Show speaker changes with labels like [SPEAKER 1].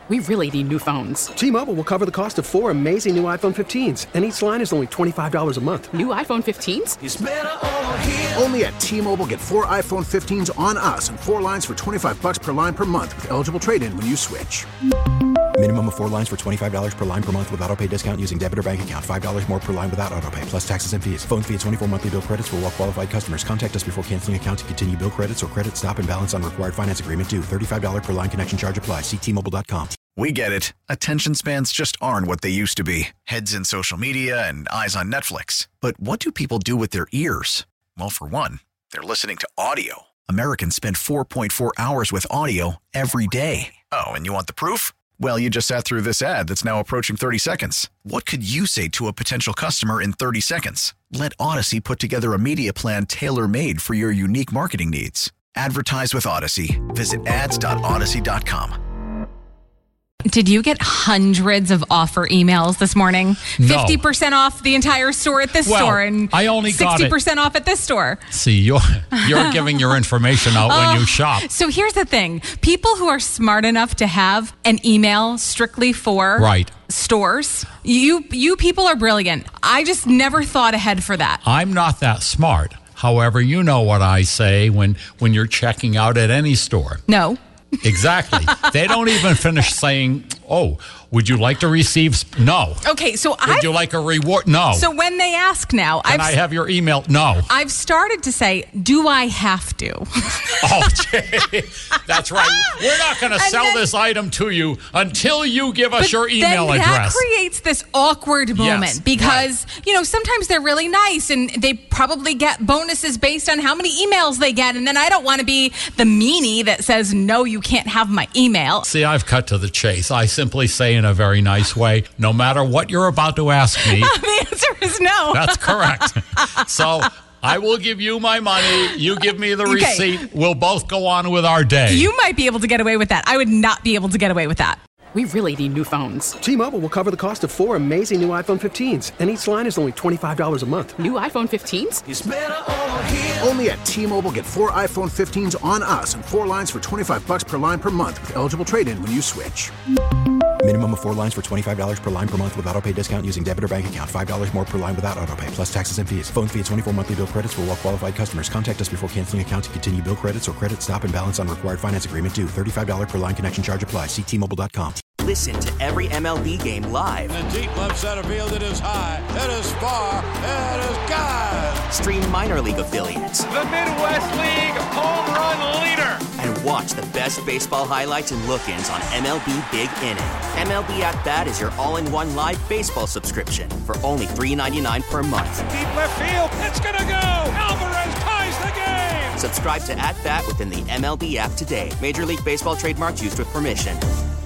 [SPEAKER 1] We really need new phones.
[SPEAKER 2] T-Mobile will cover the cost of 4 amazing new iPhone 15s, and each line is only $25 a month.
[SPEAKER 1] New iPhone 15s?
[SPEAKER 3] It's better over here.
[SPEAKER 4] Only at T-Mobile, get 4 iPhone 15s on us and 4 lines for $25 per line per month with eligible trade-in when you switch.
[SPEAKER 5] Minimum of 4 lines for $25 per line per month with autopay discount using debit or bank account. $5 more per line without autopay, plus taxes and fees. Phone fee at 24 monthly bill credits for well-qualified customers. Contact us before canceling account to continue bill credits or credit stop and balance on required finance agreement due. $35 per line connection charge applies. See T-Mobile.com.
[SPEAKER 6] We get it. Attention spans just aren't what they used to be. Heads in social media and eyes on Netflix. But what do people do with their ears? Well, for one, they're listening to audio. Americans spend 4.4 hours with audio every day. Oh, and you want the proof? Well, you just sat through this ad that's now approaching 30 seconds. What could you say to a potential customer in 30 seconds? Let Odyssey put together a media plan tailor-made for your unique marketing needs. Advertise with Odyssey. Visit ads.odyssey.com.
[SPEAKER 7] Did you get hundreds of offer emails this morning?
[SPEAKER 8] No.
[SPEAKER 7] 50% off the entire store at this store and
[SPEAKER 8] I only
[SPEAKER 7] 60% off at this store.
[SPEAKER 8] See, you're giving your information out when you shop.
[SPEAKER 7] So here's the thing. People who are smart enough to have an email strictly for stores, you people are brilliant. I just never thought ahead for that.
[SPEAKER 8] I'm not that smart. However, you know what I say when you're checking out at any store.
[SPEAKER 7] No.
[SPEAKER 8] Exactly. They don't even finish saying, oh, would you like to receive? No.
[SPEAKER 7] Okay, so
[SPEAKER 8] Would you like a reward? No.
[SPEAKER 7] So when they ask now,
[SPEAKER 8] Can I have your email? No.
[SPEAKER 7] I've started to say, do I have to?
[SPEAKER 8] Oh, gee. That's right. We're not going to sell this item to you until you give us your email address.
[SPEAKER 7] That creates this awkward moment because, sometimes they're really nice and they probably get bonuses based on how many emails they get. And then I don't want to be the meanie that says, no, you can't have my email.
[SPEAKER 8] See, I've cut to the chase. I simply say in a very nice way, no matter what you're about to ask me.
[SPEAKER 7] The answer is no.
[SPEAKER 8] That's correct. So I will give you my money. You give me the receipt. We'll both go on with our day.
[SPEAKER 7] You might be able to get away with that. I would not be able to get away with that.
[SPEAKER 1] We really need new phones.
[SPEAKER 2] T-Mobile will cover the cost of 4 amazing new iPhone 15s, and each line is only $25 a month.
[SPEAKER 1] New iPhone 15s?
[SPEAKER 3] It's better over here.
[SPEAKER 4] Only at T-Mobile, get 4 iPhone 15s on us and 4 lines for $25 per line per month with eligible trade-in when you switch.
[SPEAKER 5] Minimum of 4 lines for $25 per line per month with autopay discount using debit or bank account. $5 more per line without autopay, plus taxes and fees. Phone fee at 24 monthly bill credits for well-qualified customers. Contact us before canceling account to continue bill credits or credit stop and balance on required finance agreement due. $35 per line connection charge applies. See T-Mobile.com.
[SPEAKER 9] Listen to every MLB game live.
[SPEAKER 10] In the deep left center field, it is high, it is far, it is gone.
[SPEAKER 9] Stream minor league affiliates.
[SPEAKER 11] The Midwest League home run leader.
[SPEAKER 9] And watch the best baseball highlights and look-ins on MLB Big Inning. MLB At Bat is your all-in-one live baseball subscription for only $3.99 per month.
[SPEAKER 11] Deep left field, it's gonna go. Alvarez ties the game.
[SPEAKER 9] Subscribe to At Bat within the MLB app today. Major League Baseball trademarks used with permission.